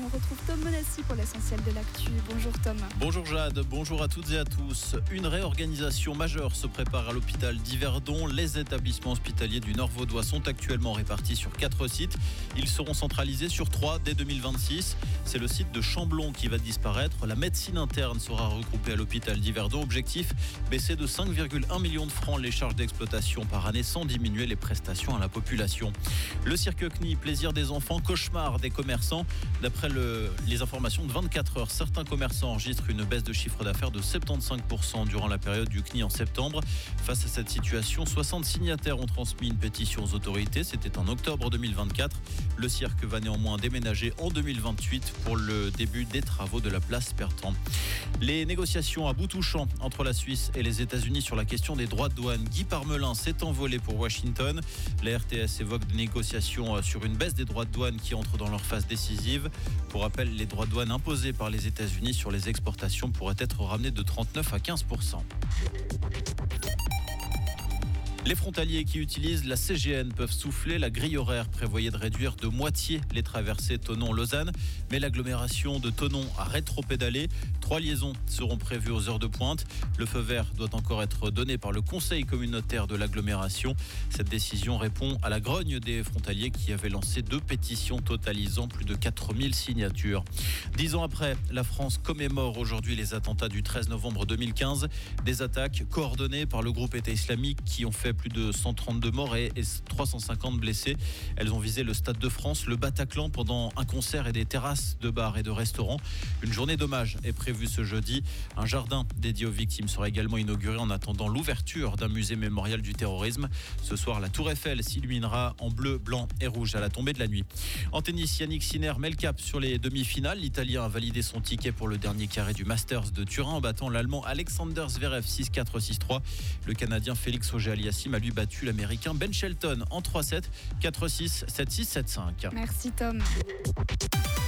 on retrouve Tom Monassi pour l'essentiel de l'actu. Bonjour Tom. Bonjour Jade, bonjour à toutes et à tous. Une réorganisation majeure se prépare à l'hôpital d'Yverdon. Les établissements hospitaliers du Nord vaudois sont actuellement répartis sur 4 sites. Ils seront centralisés sur 3 dès 2026. C'est le site de Chamblon qui va disparaître. La médecine interne sera regroupée à l'hôpital d'Yverdon. Objectif, baisser de 5,1 millions de francs les charges d'exploitation par année sans diminuer les prestations à la population. Le cirque CNI, plaisir des enfants, cauchemar des commerçants. D'après les informations de 24 heures, certains commerçants enregistrent une baisse de chiffre d'affaires de 75% durant la période du CNI en septembre. Face à cette situation, 60 signataires ont transmis une pétition aux autorités. C'était en octobre 2024. Le cirque va néanmoins déménager en 2028 pour le début des travaux de la place Pertan. Les négociations à bout touchant entre la Suisse et les États-Unis sur la question des droits de douane. Guy Parmelin s'est envolé pour Washington. La RTS évoque des négociations sur une baisse des droits de douane qui entrent dans leur phase décisive. Pour rappel, les droits de douane imposés par les États-Unis sur les exportations pourraient être ramenés de 39 à 15%. Les frontaliers qui utilisent la CGN peuvent souffler. La grille horaire prévoyait de réduire de moitié les traversées Thonon-Lausanne. Mais l'agglomération de Thonon a rétropédalé. 3 liaisons seront prévues aux heures de pointe. Le feu vert doit encore être donné par le conseil communautaire de l'agglomération. Cette décision répond à la grogne des frontaliers qui avaient lancé 2 pétitions totalisant plus de 4000 signatures. 10 ans après, la France commémore aujourd'hui les attentats du 13 novembre 2015. Des attaques coordonnées par le groupe État islamique qui ont fait plus de 132 morts et 350 blessés. Elles ont visé le Stade de France, le Bataclan pendant un concert et des terrasses de bars et de restaurants. Une journée d'hommage est prévue ce jeudi. Un jardin dédié aux victimes sera également inauguré en attendant l'ouverture d'un musée mémorial du terrorisme. Ce soir, la Tour Eiffel s'illuminera en bleu, blanc et rouge à la tombée de la nuit. En tennis, Yannick Sinner met le cap sur les demi-finales. L'Italien a validé son ticket pour le dernier carré du Masters de Turin en battant l'Allemand Alexander Zverev 6-4, 6-3. Le Canadien Félix Auger-Aliassime a lui battu l'Américain Ben Shelton en 3-7, 4-6, 7-6, 7-5. Merci Tom.